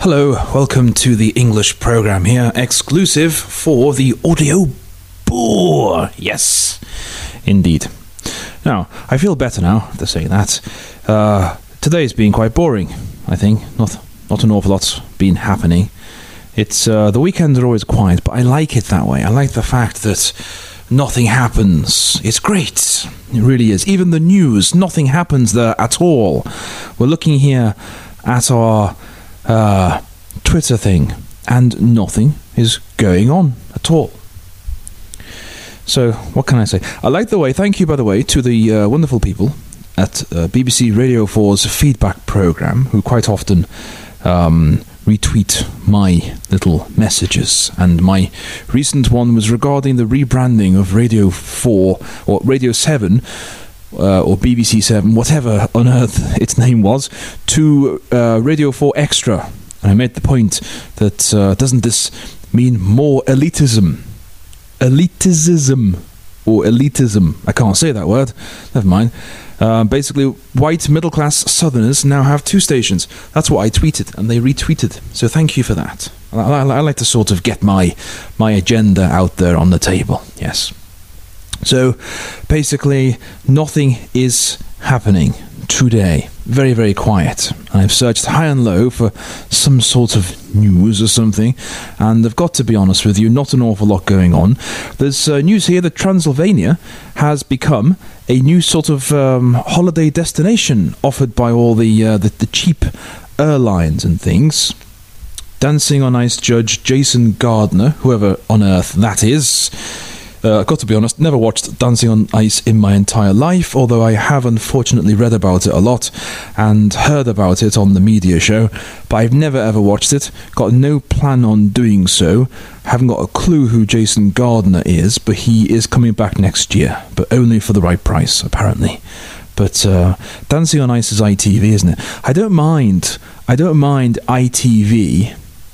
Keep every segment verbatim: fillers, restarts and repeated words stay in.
Hello, welcome to the English program here, exclusive for the audio bore. Yes, indeed. Now, I feel better now after saying that. Uh, today's been quite boring, I think. Not not an awful lot's been happening. It's uh, the weekends are always quiet, but I like it that way. I like the fact that nothing happens. It's great. It really is. Even the news, nothing happens there at all. We're looking here at our uh, Twitter thing, and nothing is going on at all. So, what can I say? I like the way, thank you, by the way, to the uh, wonderful people at uh, B B C Radio four's feedback programme, who quite often um, retweet my little messages. And my recent one was regarding the rebranding of Radio four, or Radio seven, uh, or B B C seven, whatever on earth its name was, to uh, Radio four Extra. And I made the point that, uh, doesn't this mean more elitism? Elitism or elitism. I can't say that word. Never mind. Uh, basically, white middle-class Southerners now have two stations. That's what I tweeted, and they retweeted. So thank you for that. I, I, I like to sort of get my my agenda out there on the table. Yes. So basically, nothing is happening today. Very, very quiet. I've searched high and low for some sort of news or something, and I've got to be honest with you, not an awful lot going on. There's uh, news here that Transylvania has become a new sort of um, holiday destination offered by all the, uh, the the cheap airlines and things. Dancing on Ice judge Jason Gardner, whoever on earth that is. Uh, I've got to be honest, never watched Dancing on Ice in my entire life, although I have unfortunately read about it a lot and heard about it on the media show, but I've never ever watched it, got no plan on doing so, haven't got a clue who Jason Gardner is, but he is coming back next year, but only for the right price, apparently. But uh, Dancing on Ice is I T V, isn't it? I don't mind, I don't mind I T V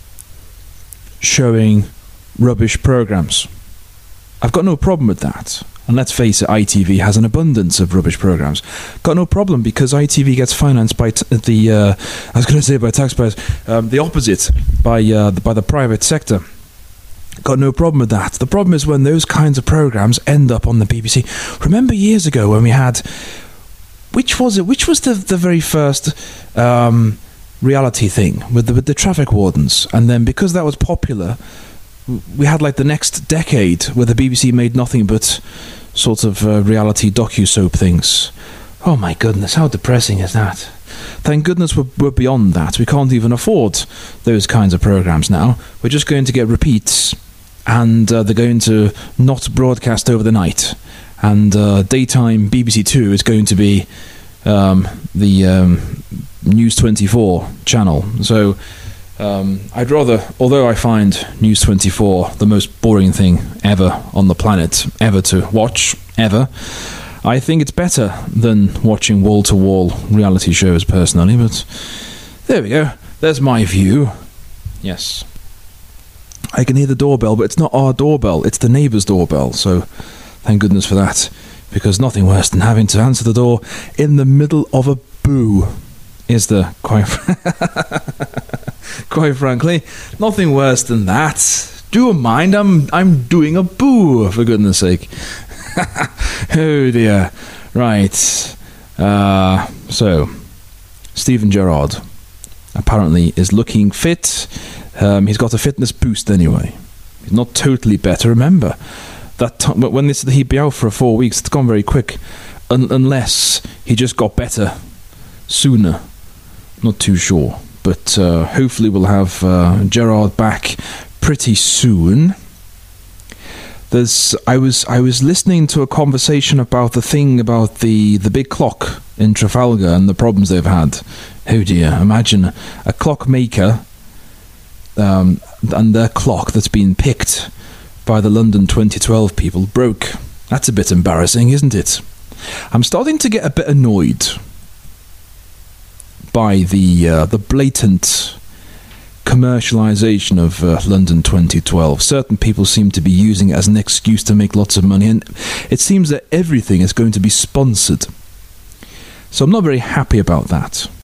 showing rubbish programmes. I've got no problem with that. And let's face it, I T V has an abundance of rubbish programs. Got no problem because I T V gets financed by t- the, uh, I was going to say by taxpayers, um, the opposite, by uh, the, by the private sector. Got no problem with that. The problem is when those kinds of programs end up on the B B C. Remember years ago when we had, which was it? Which was the the very first um, reality thing with the with the traffic wardens? And then because that was popular, we had like the next decade where the B B C made nothing but sort of uh, reality docu-soap things. Oh my goodness, how depressing is that? Thank goodness we're, we're beyond that. We can't even afford those kinds of programs now. We're just going to get repeats, and uh, they're going to not broadcast over the night. And uh, daytime B B C Two is going to be um, the um, News twenty-four channel. So Um, I'd rather, although I find News twenty-four the most boring thing ever on the planet, ever to watch, ever, I think it's better than watching wall-to-wall reality shows personally, but there we go, there's my view. Yes. I can hear the doorbell, but it's not our doorbell, it's the neighbour's doorbell, so thank goodness for that, because nothing worse than having to answer the door in the middle of a boo. Is there, quite quite frankly, nothing worse than that. Do you mind? I'm I'm doing a boo, for goodness sake. Oh dear. Right. Uh, so, Steven Gerrard apparently is looking fit. Um, he's got a fitness boost anyway. He's not totally better. Remember that t- when they said he'd be out for four weeks, it's gone very quick. Un- unless he just got better sooner. Not too sure, but uh, hopefully we'll have uh, Gerrard back pretty soon. There's, I was, I was listening to a conversation about the thing about the, the big clock in Trafalgar and the problems they've had. Oh dear! Imagine a clockmaker um, and their clock that's been picked by the London twenty twelve people broke. That's a bit embarrassing, isn't it? I'm starting to get a bit annoyed by the uh, the blatant commercialization of uh, London twenty twelve. Certain people seem to be using it as an excuse to make lots of money, and it seems that everything is going to be sponsored. So I'm not very happy about that.